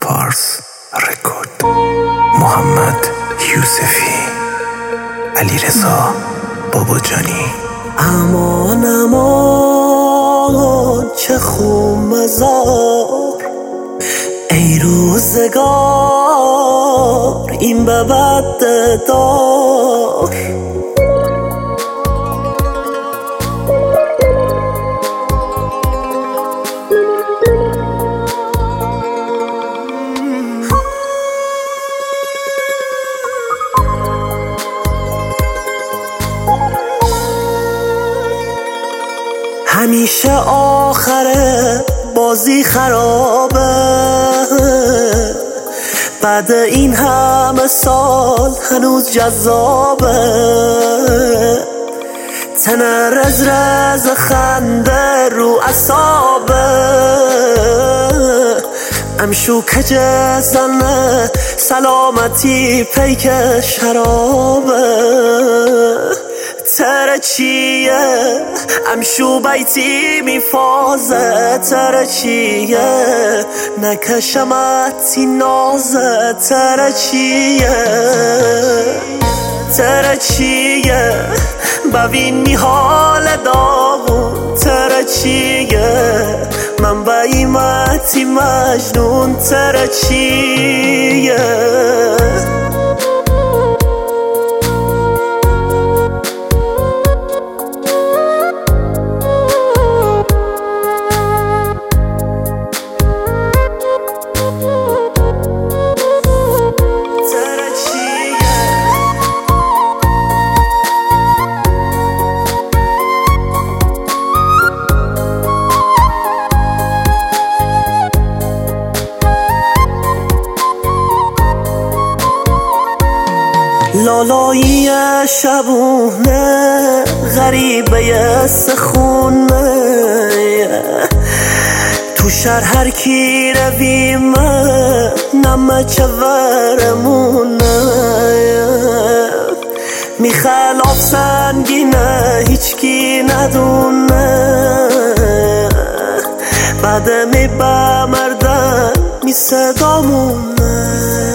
پارس رکورد. محمد یوسفی، علیرضا باباجانی. امان امان چه خون مزار، ای روزگار این به بد دار. همیشه آخره بازی خرابه، بعد این همه سال هنوز جذابه. تن رز رز خنده رو اعصابه، امشو کج زنه سلامتی پیک شرابه. تره چیه امشو بیتی میفازه، تره چیه نکشمتی نازه. تره چیه تره چیه ببین می حال داغون. تره چیه من بیمتی مجنون. تره چیه لالایی شبونه غریبه سخونه، تو شهر هر کی رویمه نمه چه ورمونه. میخلاف سنگینه هیچ کی ندونه، بعد می بمردن می صدامونه.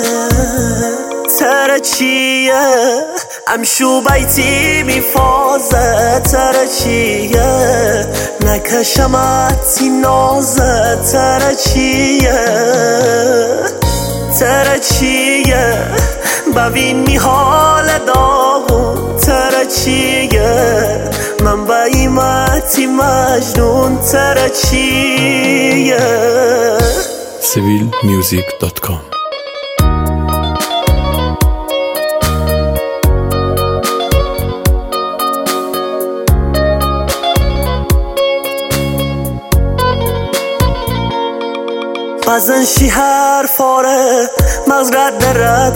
تره چیه امشو بیتی میفازه، تره چیه نکشمتی نازه. تره چیه تره چیه ببین می حال داغون. تره چیه من بیمتی مجنون. تره چیه civilmusic.com. بزن شی حرفاره مغز رده،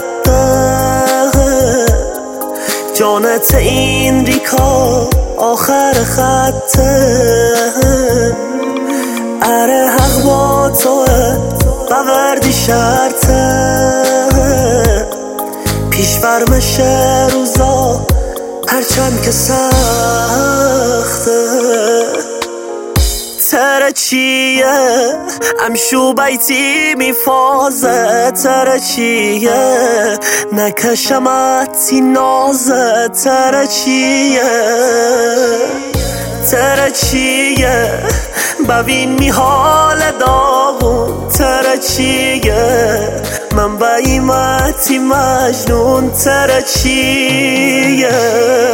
جانت این ریکا آخر خطه. اره حق با توه بوردی شرطه، پیش برمشه روزا هرچند که سخته. تره چیه امشو بیتی میفازه، تره چیه نکشمتی نازه. تره چیه تره چیه ببین می حال داغون. تره چیه من بیمتی مجنون. تره چیه